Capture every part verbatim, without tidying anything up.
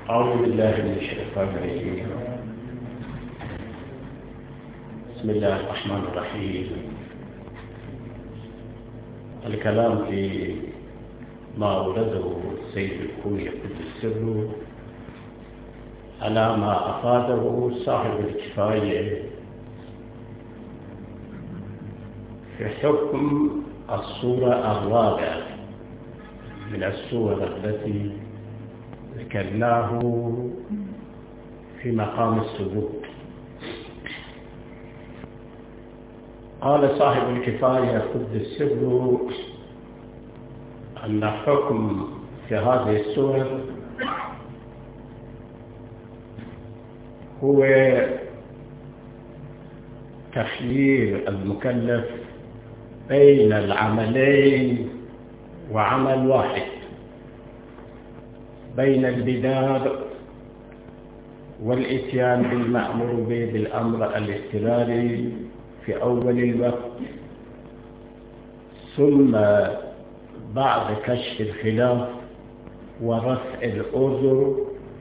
أعوذ بالله من الشيطان الرجيم. بسم الله الرحمن الرحيم. الكلام في ما أورده السيد الخوئي قدس سره على ما أفاده صاحب الكفاية في حكم الصورة الرابعة من الصور التي ذكرناه في مقام السجود. قال صاحب الكفاية قدس سره أن حكم في هذه الصور هو تخيير المكلف بين العملين وعمل واحد، بين البدار والإتيان بالمأمور به بالأمر الاستمراري في أول الوقت، ثم بعد كشف الخلاف ورفع العذر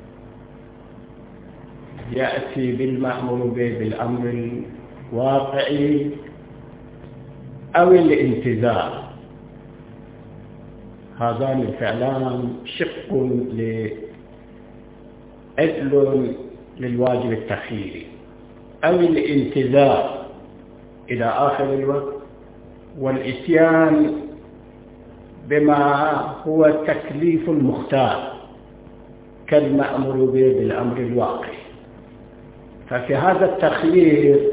يأتي بالمأمور به بالأمر الواقعي أو الانتظار. هذان الفعلان شق لعدل للواجب التخييري، أو الانتظار إلى آخر الوقت، والإتيان بما هو تكليف المختار كالمأمور به بالأمر الواقعي. ففي هذا التخيير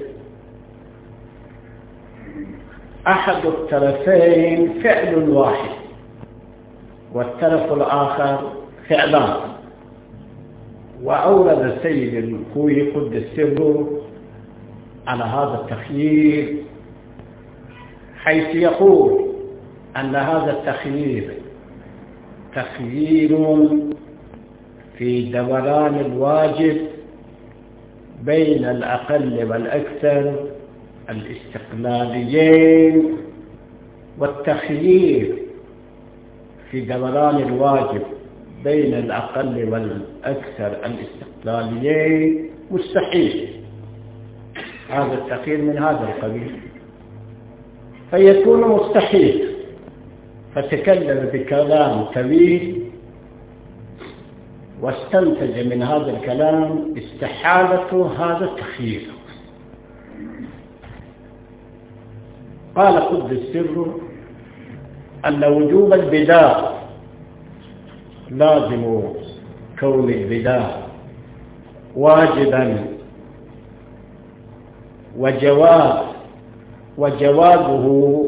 أحد الطرفين فعل واحد والطرف الآخر فعلان. وأورد السيد الخوئي قدس سره على هذا التخيير حيث يقول أن هذا التخيير تخيير في دوران الواجب بين الأقل والأكثر الاستقلاليين، والتخيير في دوران الواجب بين الأقل والأكثر الاستقلاليين مستحيل. هذا التخيير من هذا القبيل فيكون مستحيل، فتكلم بكلام طويل واستنتج من هذا الكلام استحالة هذا التخيير. قال قدس سره أن وجوب البدار لازم كون البدار واجبا، وجواز وجوازه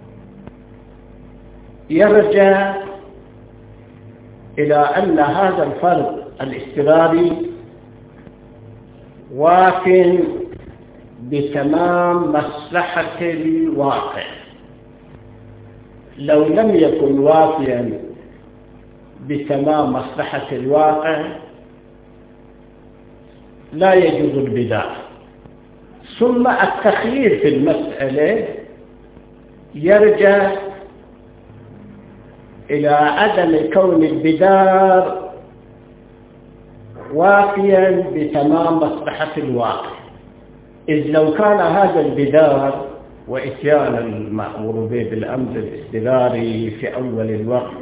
يرجع إلى أن هذا الفرض الاضطراري واف بتمام مصلحة الواقع. لو لم يكن وافيا بتمام مصلحة الواقع لا يجوز البدار. ثم التخيير في المسألة يرجع إلى عدم كون البدار وافيا بتمام مصلحة الواقع، إذ لو كان هذا البدار وإتيان المأمور به بالأمر الاستمراري في أول الوقت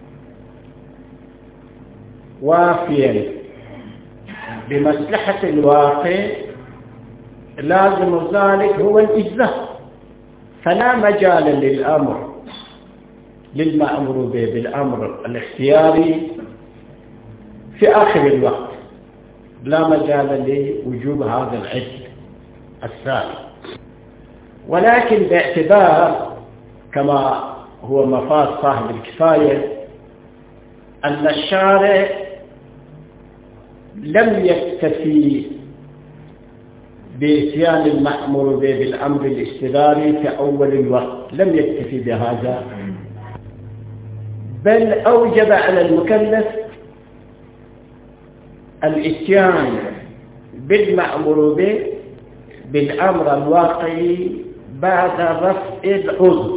وافيا بمصلحة الواقع لازم ذلك هو الإجزاء، فلا مجال للأمر للمأمور به بالأمر الاختياري في آخر الوقت، لا مجال لوجوب هذا العدل الثاني. ولكن باعتبار كما هو مفاد صاحب الكفاية أن الشارع لم يكتفي بإتيان المأمور به بالأمر الاستمراري في أول الوقت، لم يكتفي بهذا، بل أوجب على المكلف الإتيان بالمأمور به بالأمر الواقعي بعد رفع العذر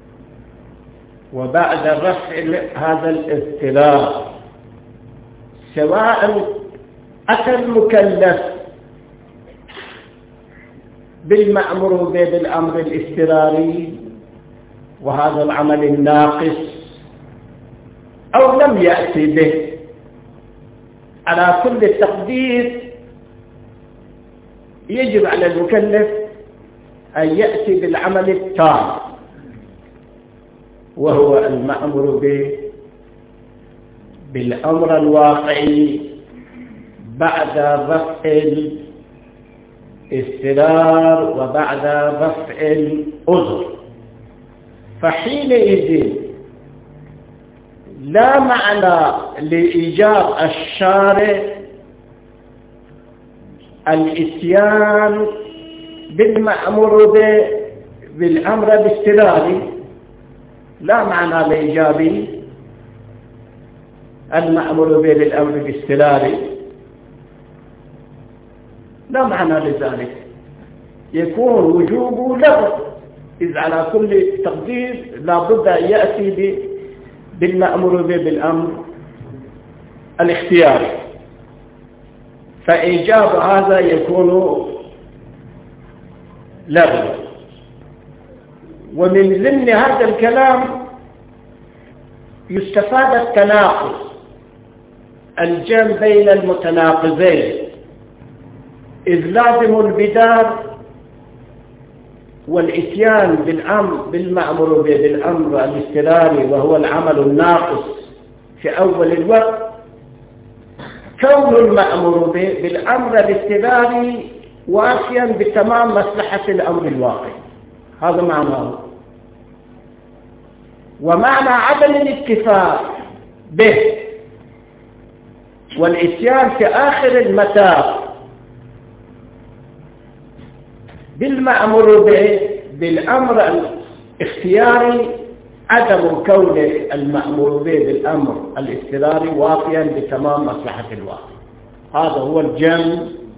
وبعد رفع هذا الاضطرار، سواء أتى المكلف بالمأمور به بالأمر الاضطراري وهذا العمل الناقص أو لم يأتي به، على كل التقدير يجب على المكلف أن يأتي بالعمل التام وهو المأمور به بالأمر الواقعي بعد رفع الاضطرار وبعد رفع العذر. فحينئذ لا معنى لإيجاب الشارع الإتيان بالمأمور به بالأمر الاضطراري، لا معنى لإيجاب المأمور به بالأمر الاضطراري، لا معنى لذلك، يكون وجوبه له، إذ على كل تقدير لا بد أن يأتي بالمأمور به بالأمر الاختياري، فإيجاب هذا يكون له. ومن ضمن هذا الكلام يستفاد التناقض، الجمع بين المتناقضين، إذ لازم البدار والإتيان بالأمر بالمأمور به بالأمر الاضطراري وهو العمل الناقص في أول الوقت، كون المأمور به بالأمر الاضطراري وافيا بتمام مصلحة الأمر الواقعي، هذا معناه. ومعنى عدم الاتفاق به والإتيان في آخر المتاع بالمأمور به بالأمر الاختياري عدم كون المأمور به بالأمر الاضطراري وافيا بتمام مصلحة الواقع. هذا هو الجمع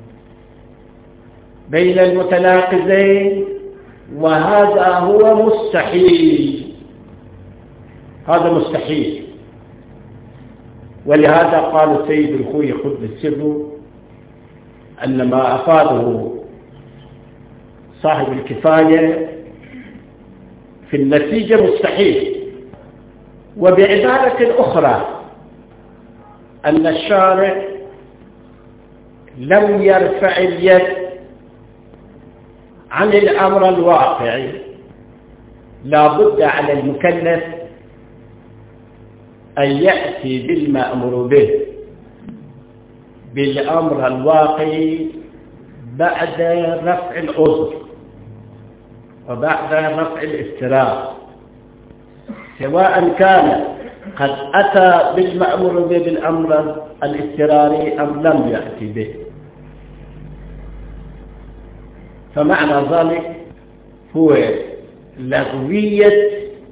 بين المتناقضين، وهذا هو مستحيل، هذا مستحيل. ولهذا قال السيد الخوي قدس سره أن ما أفاده صاحب الكفاية في النتيجة مستحيل. وبعبارة أخرى أن الشارع لم يرفع اليد عن الأمر الواقعي، لا بد على المكلف أن يأتي بالمأمور به بالأمر الواقعي بعد رفع العذر وبعد رفع الاضطرار، سواء كان قد أتى بالمأمور به بالأمر الاضطراري أم لم يأتي به. فمعنى ذلك هو لغوية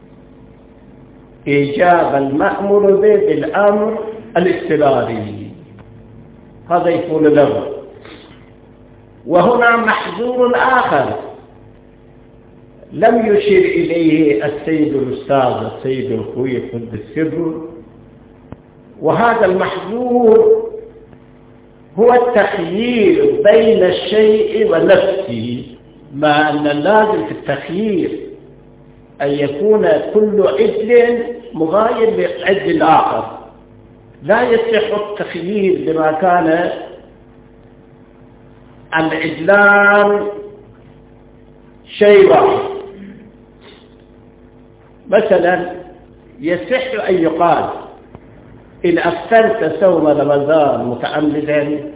إيجاب المأمور به بالأمر الاضطراري، هذا يكون له. وهنا محظور آخر لم يشير إليه السيد الأستاذ السيد الخوي قدس سره، وهذا المحظور هو التخيير بين الشيء ونفسه، مع أن اللازم في التخيير أن يكون كل عدل مغاير للعدل الآخر، لا يصح التخيير لما كان العدلان شيء واحد. مثلا يصح أن يقال إن أفطرت صوم رمضان متعمدا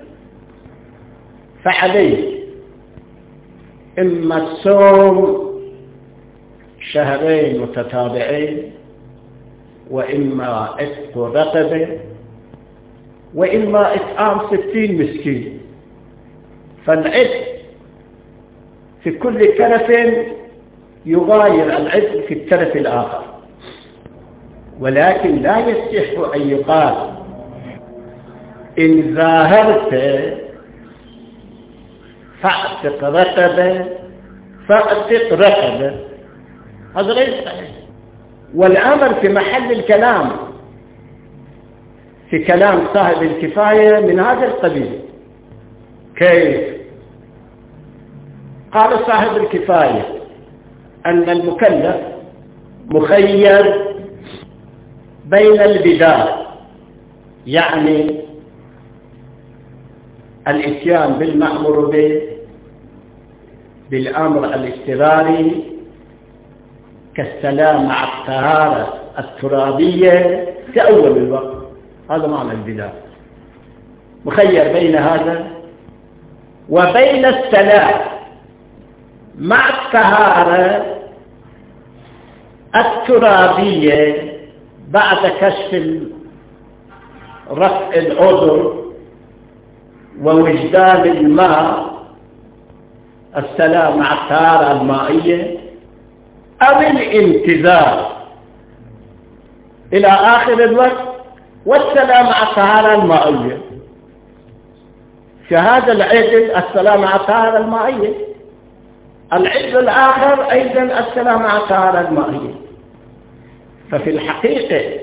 فعليه إما الصوم شهرين متتابعين، وإما عتق رقبة، وإما إطعام ستين مسكين. فالعتق في كل كرف يغاير العتق في الكرف الآخر، ولكن لا يصح أن يقال إن ظاهرت فاعتق رقبة فاعتق رقبة، هذا ليس صحيح. والأمر في محل الكلام في كلام صاحب الكفاية من هذا القبيل. كيف؟ قال صاحب الكفاية أن المكلف مخير بين البدار، يعني الإتيان بالمأمور به بالأمر الاضطراري كالسلام مع الطهارة الترابية في أول الوقت. هذا معنى البدار، مخير بين هذا وبين السلام مع الطهارة الترابية بعد كشف رفع العذر ووجدان الماء، السلام مع الطهارة المائية، أو الانتظار إلى آخر الوقت والسلام مع الطهارة المائية. في هذا العدل السلام مع الطهارة المائية، العدل الآخر أيضا السلام مع الطهارة المائية. ففي الحقيقة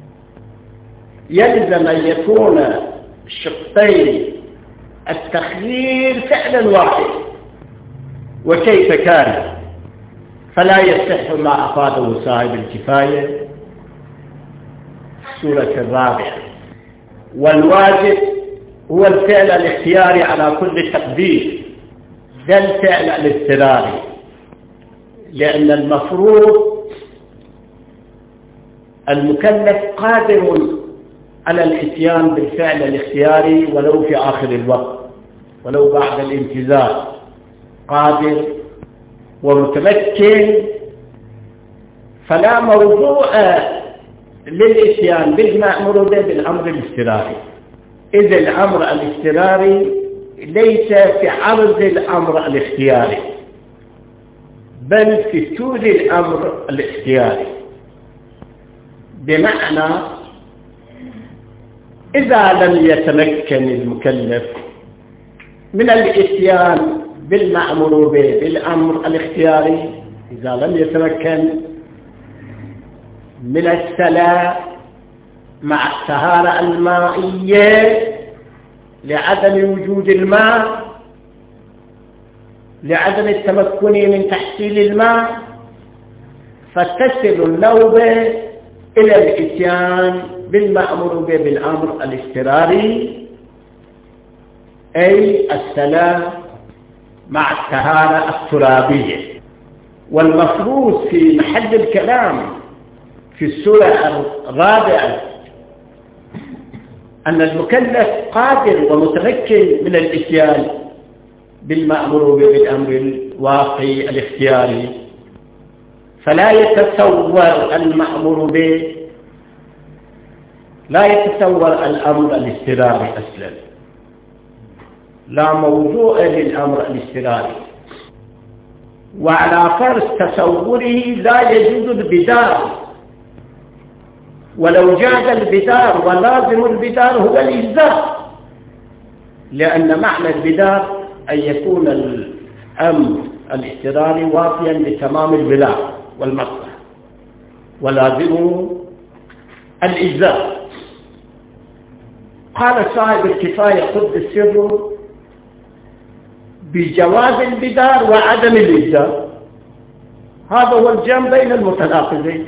يلزم أن يكون شقي التخيير فعلا واحد. وكيف كان؟ فلا يصح ما أفاده صاحب الكفاية السورة الرابعة. والواجب هو الفعل الاختياري على كل تقدير، ده الفعل الاضطراري، لأن المفروض المكلف قادر على الاتيان بالفعل الاختياري ولو في آخر الوقت ولو بعد الانتظار، قادر ومتمكن، فلا موضوع للاتيان بالمأمور به بالأمر الاضطراري، إذ الأمر الاضطراري ليس في عرض الأمر الاختياري بل في طول الأمر الاختياري. بمعنى إذا لم يتمكن المكلف من الاتيان بالمأمور به بالأمر الاختياري، إذا لم يتمكن من السلام مع الطهارة المائية لعدم وجود الماء، لعدم التمكن من تحصيل الماء، فتصل النوبة إلى الاتيان بالمأمور به بالأمر الاضطراري، أي السلام مع الطهارة الترابية. والمفروض في محل الكلام في السورة الرابعة أن المكلف قادر ومتمكن من الاتيان بالمأمور به بالأمر الواقعي الاختياري، فلا يتصور المأمور به، لا يتصور الأمر الاضطراري أصلا، لا موضوع للأمر الاضطراري. وعلى فرض تصوره لا يجوز البدار، ولو جاز البدار ولازم البدار هو الإجزاء، لأن معنى البدار أن يكون الأمر الاضطراري وافيا لتمام البلاغ والمصلحة، ولازمه الإجزاء. قال صاحب الكفاية قد السر بجواز البدار وعدم الإجزاء، هذا هو الجمع بين المتناقضين،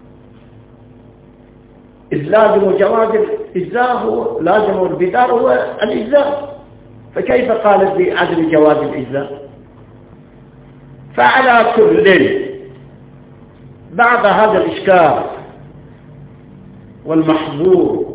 إذ لازم جواز الإجزاء هو لازم البدار هو الإجزاء، فكيف قالت بعدم جواز الإجزاء؟ فعلى كل بعد هذا الإشكال والمحظور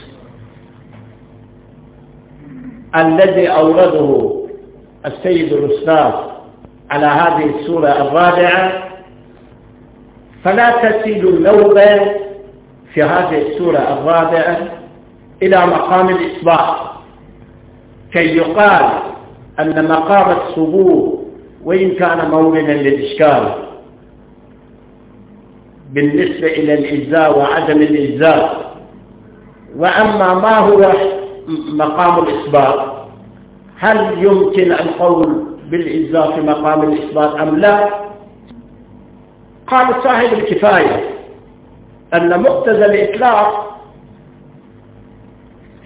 الذي أورده السيد الأستاذ على هذه السورة الرابعة، فلا تسيل النوبة في هذه السورة الرابعة إلى مقام الإثبات كي يقال أن مقام الثبوت وإن كان موردا للإشكال بالنسبة إلى الإجزاء وعدم الإجزاء، وأما ما هو مقام الإثبات، هل يمكن القول بالإجزاء في مقام الإثبات أم لا؟ قال صاحب الكفاية أن مقتضى الإطلاق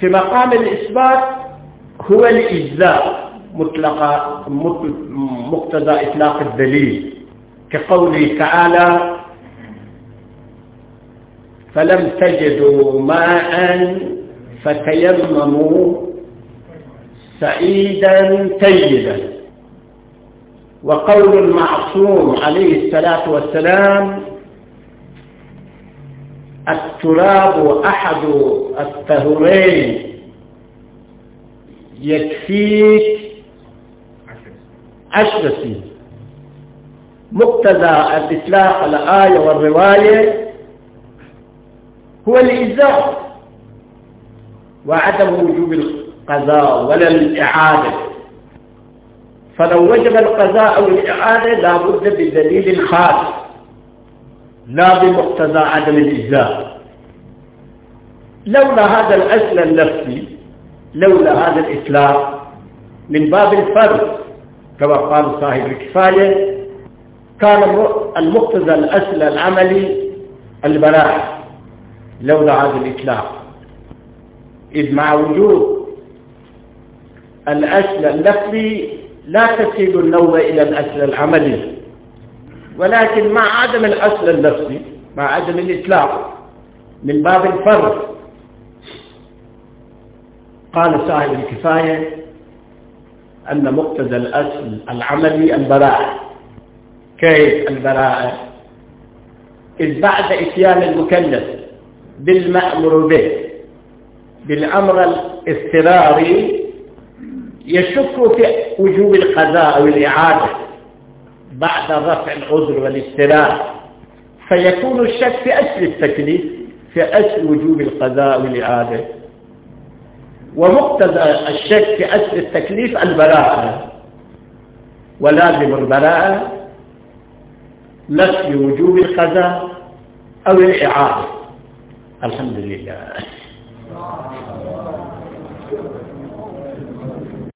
في مقام الإثبات هو الإجزاء مطلق مقتضى إطلاق الدليل، كقوله تعالى: فلم تجدوا ماء فتيمموا سعيدا طيبا. وقول المعصوم عليه الصلاة والسلام: التراب أحد الطهورين يكفيك عشر سنين. مقتضى الإطلاق الآية والرواية هو الإجزاء وعدم وجوب القضاء ولا الإعادة. فلو وجب القضاء أو الإعادة لا بد بدليل خاص، لا بمقتضى عدم الإجزاء. لولا هذا الأصل اللفظي، لولا هذا الإطلاق من باب الفرد كما قال صاحب الكفاية، كان المقتضى الأصل العملي البراءة لولا هذا الإطلاق، إذ مع وجود الأصل اللفظي لا تسيل النوم إلى الأصل العملي، ولكن مع عدم الأصل اللفظي، مع عدم الإطلاق من باب الفرد، قال صاحب الكفاية أن مقتضى الأصل العملي البراءة. كيف البراءة؟ إذ بعد إتيان المكلف بالمأمور به بالأمر الاضطراري يشك في وجوب القضاء أو الإعادة بعد رفع العذر والاضطرار، فيكون الشك في أصل التكليف، في أصل وجوب القضاء والإعادة. ومقتضى الشك في أصل التكليف البراءة، ولازم البراءة نفي وجوب القضاء أو الإعادة. الحمد لله.